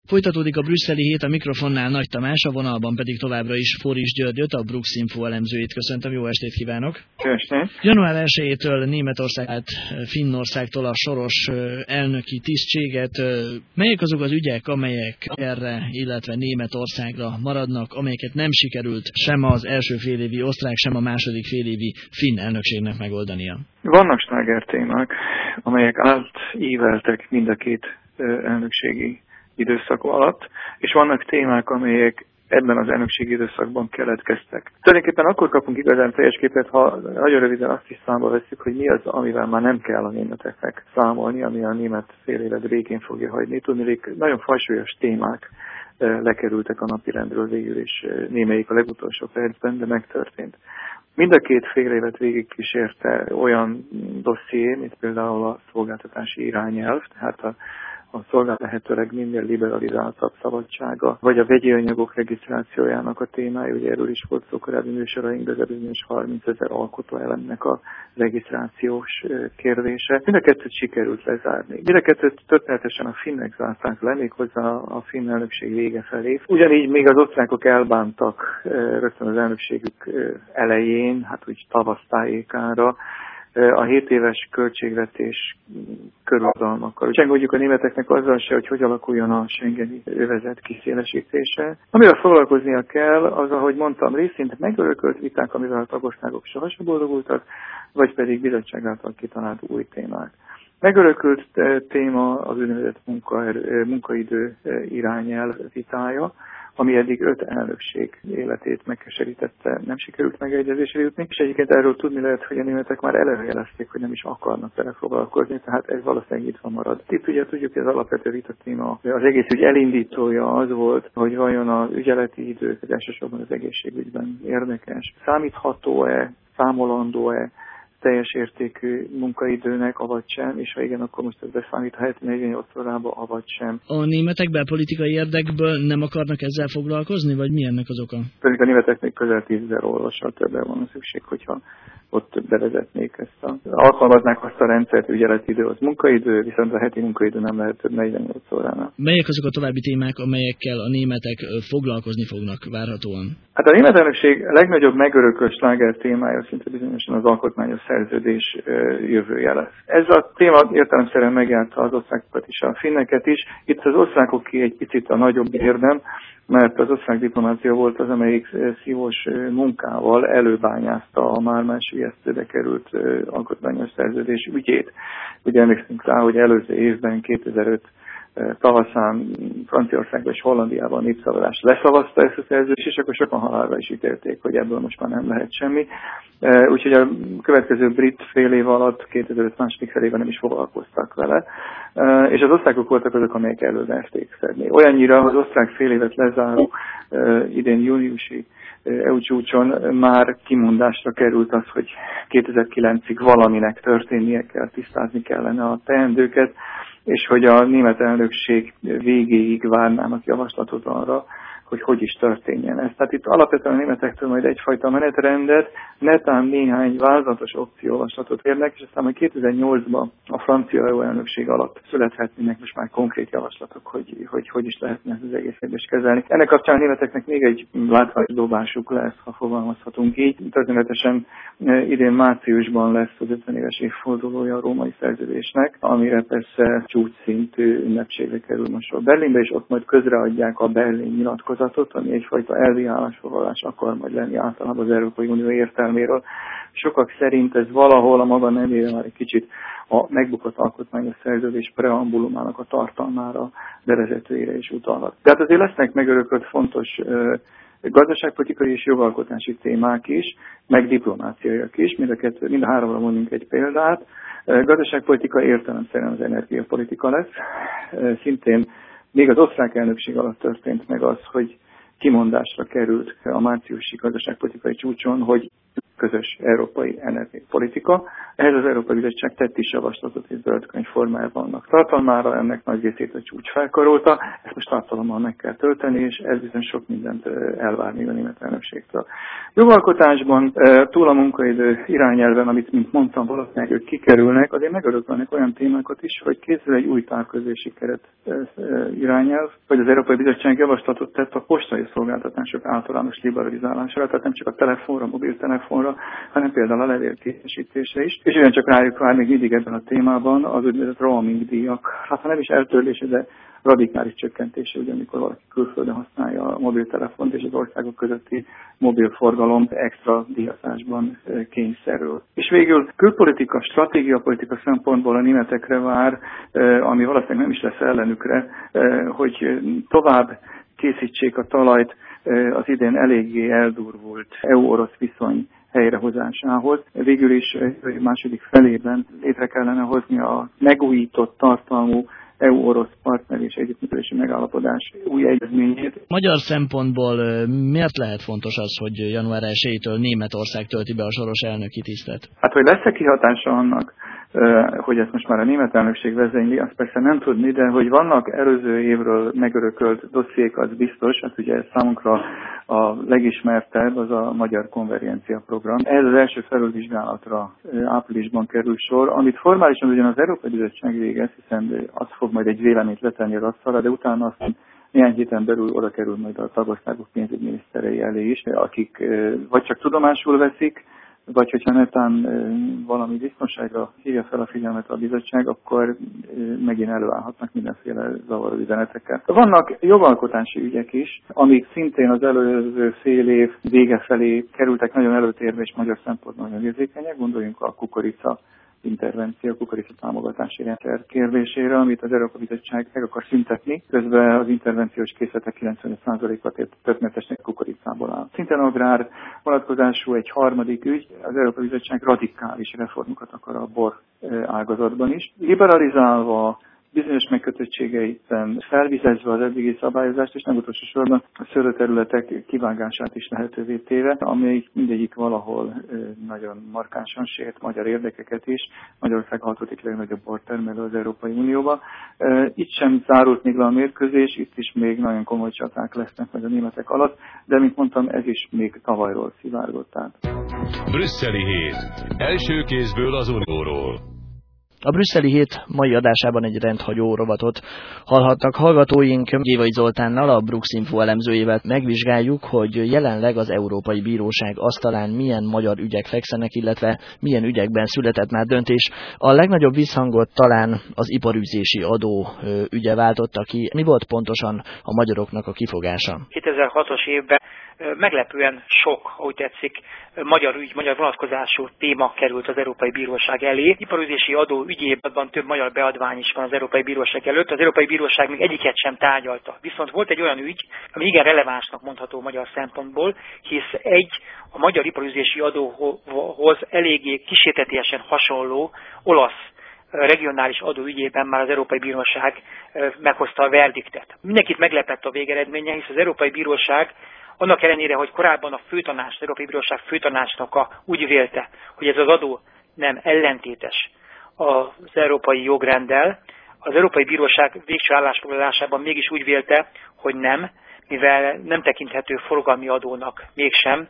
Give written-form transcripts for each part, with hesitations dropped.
Folytatódik a brüsszeli hét, a mikrofonnál Nagy Tamás, a vonalban pedig továbbra is Forris Györgyöt, a Brux-Info elemzőjét köszöntöm. Jó estét kívánok! Jó estét! Január 1-től Németország, Finnországtól a soros elnöki tisztséget. Melyek azok az ügyek, amelyek erre, illetve Németországra maradnak, amelyeket nem sikerült sem az első félévi osztrák, sem a második félévi finn elnökségnek megoldania? Vannak sláger témák, amelyek átíveltek mind a két elnökségi időszak alatt, és vannak témák, amelyek ebben az elnökségi időszakban keletkeztek. Tulajdonképpen akkor kapunk igazán teljes képet, ha nagyon röviden azt is számba veszük, hogy mi az, amivel már nem kell a németeknek számolni, ami a német fél évet végén fogja hagyni. Tudniillik, nagyon fajsúlyos témák lekerültek a napirendről végül, és némelyik a legutolsó percben, de megtörtént. Mind a két fél évet végig kísérte olyan dosszié, mint például a szolgáltatási irányelv, tehát a szolgálat lehetőleg minél liberalizáltabb szabadsága, vagy a vegyi anyagok regisztrációjának a témája, ugye erről is volt szó korábbi műsorainkban, ez a bizonyos 30 000 alkotóelemnek a regisztrációs kérdése. Mind a kettőt sikerült lezárni. Mind a kettőt történetesen a finnek zárták le, méghozzá a finn elnökség vége felé. Ugyanígy még az osztrákok elbántak rögtön az elnökségük elején, hát úgy tavasztájékára, a 7 éves költségvetés körülhatalmakkal. Csengődjük a németeknek azzal se, hogy alakuljon a schengeni övezet kiszélesítése. Amivel foglalkoznia kell, az, ahogy mondtam, részint megörökölt viták, amivel a tagországok sohasem boldogultak, vagy pedig bizottság által kitalált új témák. Megörökölt téma az úgynevezett munkaidő irányelv vitája, ami eddig 5 elnökség életét megkeserítette, nem sikerült megegyezésre jutni, és egyébként erről tudni lehet, hogy a németek már előjelezték, hogy nem is akarnak vele foglalkozni, tehát ez valószínűleg itt van marad. Itt ugye tudjuk, hogy az alapvető vita téma, az egész ügy elindítója az volt, hogy vajon az ügyeleti idők, az elsősorban az egészségügyben érdekes, számítható-e, számolandó-e, teljes értékű munkaidőnek, avagy sem, és ha igen, akkor most ez beszámít a 48 órába, avagy sem. A németek belpolitikai érdekből nem akarnak ezzel foglalkozni, vagy mi ennek az oka? Pedig a németek még közel 10 000 olvasattöbbre van a szükség, hogyha ott bevezetnék ezt alkalmaznák azt a rendszert, ügyeletidő az munkaidő, viszont a heti munkaidő nem lehet több 48 óránál. Melyek azok a további témák, amelyekkel a németek foglalkozni fognak várhatóan? Hát a német elnökség legnagyobb megörökölt sláger témája szinte bizonyosan az alkotmányos szerződés jövője lesz. Ez a téma értelemszerűen megjárta az osztrákokat is, a finneket is. Itt az osztrákoké egy picit a nagyobb érdem, mert az osztrák diplomácia volt az, amelyik szívós munkával előbányázta a már más ügyesztőbe került alkotmányos szerződés ügyét. Ugye emlékszünk rá, hogy előző évben 2005 tavaszán Franciaországban és Hollandiában népszavazás leszavazta ezt a szerződést, és akkor sokan halálra is ítélték, hogy ebből most már nem lehet semmi. Úgyhogy a következő brit fél év alatt, 2005 második felében nem is foglalkoztak vele, és az osztrákok voltak azok, amelyek előverték szedni. Olyannyira az osztrák fél évet lezáró idén júniusi EU csúcson már kimondásra került az, hogy 2009-ig valaminek történnie kell, tisztázni kellene a teendőket, és hogy a német elnökség végéig várnának javaslatot arra, hogy is történjen ez. Tehát itt alapvetően a németektől majd egyfajta menetrendet, netán néhány változatos opciójavaslatot érnek, és aztán majd 2008-ban a francia EU elnökség alatt születhetnének most már konkrét javaslatok, hogy is lehetne ezt az egész kérdést kezelni. Ennek kapcsán a németeknek még egy látványdobásuk lesz, ha fogalmazhatunk így. Történetesen idén márciusban lesz az 50 éves évfordulója a római szerződésnek, amire persze csúcsszintű ünnepségre kerül most a Berlinbe, és ott majd közreadják a Berlin nyilatkozatot, ami egyfajta elvi állásfoglalás akar majd lenni általában az Európai Unió értelméről. Sokak szerint ez valahol a maga nevére már egy kicsit a megbukott alkotmányos szerződés preambulumának a tartalmára, bevezetőjére is utalhat. Tehát azért lesznek megörökölt fontos gazdaságpolitikai és jogalkotási témák is, meg diplomáciaiak is, mind a háromra mondunk egy példát. Gazdaságpolitika értelemszerűen az energiapolitika lesz. Szintén még az osztrák elnökség alatt történt meg az, hogy kimondásra került a márciusi gazdaságpolitikai csúcson, hogy közös európai energiapolitika. Ehhez az Európai Bizottság tett is javaslatot, és zöld könyv formájában vannak tartalmára, ennek nagy részét a csúcs felkarolta, ezt most tartalommal meg kell tölteni, és ez bizony sok mindent elvár még a német elnökségtől. Jogalkotásban túl a munkaidő irányelven, amit, mint mondtam, valószínűleg ők kikerülnek, azért megörökölnek olyan témákat is, hogy készül egy új távközlési keret irányelv, vagy az Európai Bizottság javaslatot tett a postai szolgáltatások általános liberalizálására, tehát nem csak a telefonra, mobiltelefonra, hanem például a levélkészítésre is. És ugyancsak rájuk vár még mindig ebben a témában az úgynevezett roaming díjak, hát ha nem is eltörlése, de radikális csökkentése, ugye amikor valaki külföldön használja a mobiltelefont, és az országok közötti mobilforgalom extra díjazásban kényszerül. És végül külpolitika, stratégiapolitika szempontból a németekre vár, ami valószínűleg nem is lesz ellenükre, hogy tovább készítsék a talajt az idén eléggé eldurvult EU-orosz viszony helyrehozásához. Végül is második felében létre kellene hozni a megújított tartalmú EU-orosz partner és együttműködési megállapodás új egyezményét. Magyar szempontból miért lehet fontos az, hogy január 1-től Németország tölti be a soros elnöki tisztet? Hát, hogy lesz-e kihatása annak, hogy ezt most már a német elnökség vezényli, azt persze nem tudni, de hogy vannak előző évről megörökölt dossziék, az biztos, hát ugye számunkra a legismertebb az a Magyar Konvergencia Program. Ez az első felülvizsgálatra áprilisban kerül sor, amit formálisan ugyan az Európai Bizottság végez, hiszen az fog majd egy véleményt letenni az asztalra, de utána azt néhány héten belül oda kerül majd a tagországok pénzügyminiszterei elé is, akik vagy csak tudomásul veszik, vagy hogyha netán valami biztonságra hívja fel a figyelmet a bizottság, akkor megint előállhatnak mindenféle zavaró üzenetekkel. Vannak jogalkotási ügyek is, amik szintén az előző fél év vége felé kerültek nagyon előtérbe, és magyar szempontból nagyon érzékenyek. Gondoljunk a kukorica intervenció, kukorica támogatási rendszer kérdésére, amit az Európai Bizottság meg akar szüntetni, közben az intervenciós készletek 95%-at történetesnek kukoricából áll. Szintén agrár vonatkozású egy harmadik ügy, az Európai Bizottság radikális reformokat akar a bor ágazatban is. Liberalizálva, bizonyos megkötöttségeiten felvizezve az eddigi szabályozást, és nem utolsó sorban a szőlőterületek kivágását is lehetővé téve, amelyik mindegyik valahol nagyon markánsan sért magyar érdekeket is. Magyarország a 6. legnagyobb bortermelő az Európai Unióban. Itt sem zárult még le a mérkőzés, itt is még nagyon komoly csaták lesznek majd a németek alatt, de mint mondtam, ez is még tavalyról szivárgott át. Brüsszeli hét. Első kézből az Unióról. A Brüsszeli hét mai adásában egy rendhagyó rovatot hallhattak hallgatóink. Gyévai Zoltánnal, a Brux-Info elemzőjével megvizsgáljuk, hogy jelenleg az Európai Bíróság asztalán milyen magyar ügyek fekszenek, illetve milyen ügyekben született már döntés. A legnagyobb visszhangot talán az iparűzési adó ügye váltotta ki. Mi volt pontosan a magyaroknak a kifogása? 2006-os évben meglepően sok, ahogy tetszik, magyar ügy, magyar vonatkozású téma került az Európai Bíróság elé. Iparűzési adó ügyében több magyar beadvány is van az Európai Bíróság előtt. Az Európai Bíróság még egyiket sem tárgyalta. Viszont volt egy olyan ügy, ami igen relevánsnak mondható magyar szempontból, hisz a magyar iparűzési adóhoz eléggé kísértetiesen hasonló olasz regionális adó ügyében már az Európai Bíróság meghozta a verdiktet. Mindenkit meglepett a végeredménye, hisz az Európai Bíróság annak ellenére, hogy korábban az Európai Bíróság főtanácsnoka úgy vélte, hogy ez az adó nem ellentétes az európai jogrenddel, az Európai Bíróság végső állásfoglalásában mégis úgy vélte, hogy nem, mivel nem tekinthető forgalmi adónak mégsem,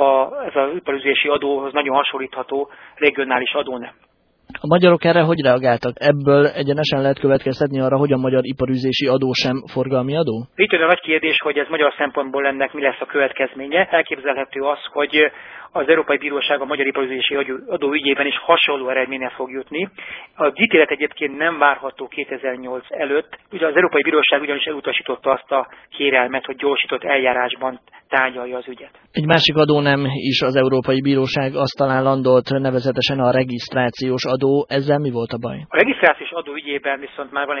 ez az iparűzési adóhoz nagyon hasonlítható regionális adó nem. A magyarok erre hogy reagáltak? Ebből egyenesen lehet következtetni arra, hogy a magyar iparűzési adó sem forgalmi adó? Itt a nagy kérdés, hogy ez magyar szempontból ennek mi lesz a következménye. Elképzelhető az, hogy az Európai Bíróság a magyar iparűzési adó ügyében is hasonló eredményre fog jutni. Az ítélet egyébként nem várható 2008 előtt. Ugye az Európai Bíróság ugyanis elutasította azt a kérelmet, hogy gyorsított eljárásban tárgyalja az ügyet. Egy másik adó nem is az Európai Bíróság asztalán landolt, nevezetesen a regisztrációs adó. Ezzel mi volt a baj? A regisztrációs adó ügyében viszont már van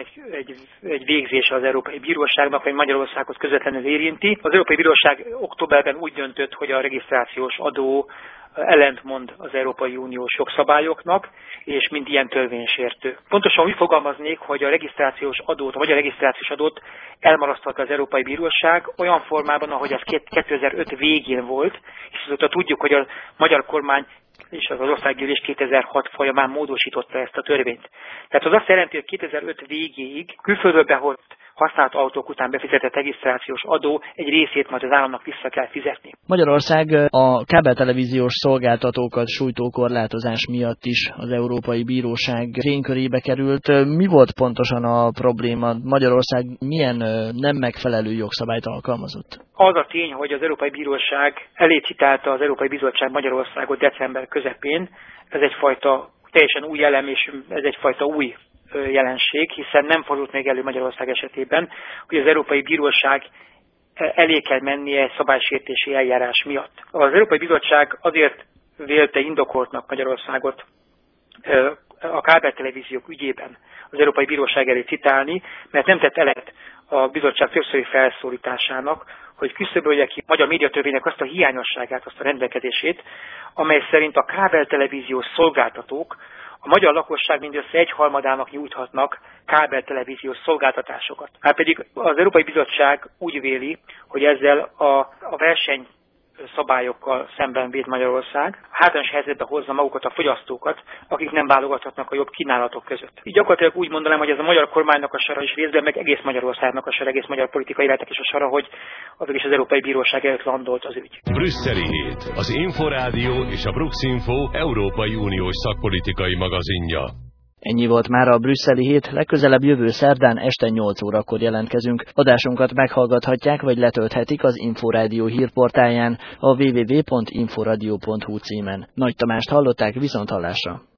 egy végzése az Európai Bíróságnak, hogy Magyarországot közvetlenül érinti. Az Európai Bíróság októberben úgy döntött, hogy a regisztrációs adó ellentmond az Európai Uniós jogszabályoknak, és mint ilyen törvénysértő. Pontosan úgy fogalmaznék, hogy a magyar regisztrációs adót elmarasztalta az Európai Bíróság olyan formában, ahogy az 2005 végén volt, és azóta tudjuk, hogy a magyar kormány és az országgyűlés 2006 folyamán módosította ezt a törvényt. Tehát az azt jelenti, hogy 2005 végéig külföldről behozott használt autók után befizetett regisztrációs adó egy részét majd az államnak vissza kell fizetni. Magyarország a kábeltelevíziós szolgáltatókat sújtó korlátozás miatt is az Európai Bíróság fénykörébe került. Mi volt pontosan a probléma? Magyarország milyen nem megfelelő jogszabályt alkalmazott? Az a tény, hogy az Európai Bíróság elé citálta az Európai Bizottság Magyarországot december közepén, ez egyfajta teljesen új elem, és ez egyfajta új jelenség, hiszen nem fordult még elő Magyarország esetében, hogy az Európai Bíróság elé kell mennie egy szabálysértési eljárás miatt. Az Európai Bizottság azért vélte indokoltnak Magyarországot a kábeltelevíziók ügyében az Európai Bíróság elé citálni, mert nem tett eleget a bizottság többszöri felszólításának, hogy küszöbölje ki magyar médiatörvénynek azt a hiányosságát, azt a rendelkezését, amely szerint a kábeltelevíziós szolgáltatók a magyar lakosság mindössze 1/3 nyújthatnak kábeltelevíziós szolgáltatásokat. Márpedig az Európai Bizottság úgy véli, hogy ezzel a verseny szabályokkal szemben véd Magyarország, hátrányos helyzetbe hozza magukat a fogyasztókat, akik nem válogathatnak a jobb kínálatok között. Így gyakorlatilag úgy mondanám, hogy ez a magyar kormánynak a sara, és részben meg egész Magyarországnak a sara, egész magyar politikai életek is a sara, hogy azok is az Európai Bíróság előtt landolt az ügy. Brüsszeli hét, az Inforádió és a Bruxinfo Európai Uniós szakpolitikai magazinja. Ennyi volt már a Brüsszeli hét, legközelebb jövő szerdán este 8 órakor jelentkezünk. Adásunkat meghallgathatják vagy letölthetik az Inforádió hírportáján, a www.inforadio.hu címen. Nagy Tamást hallották, viszonthallásra!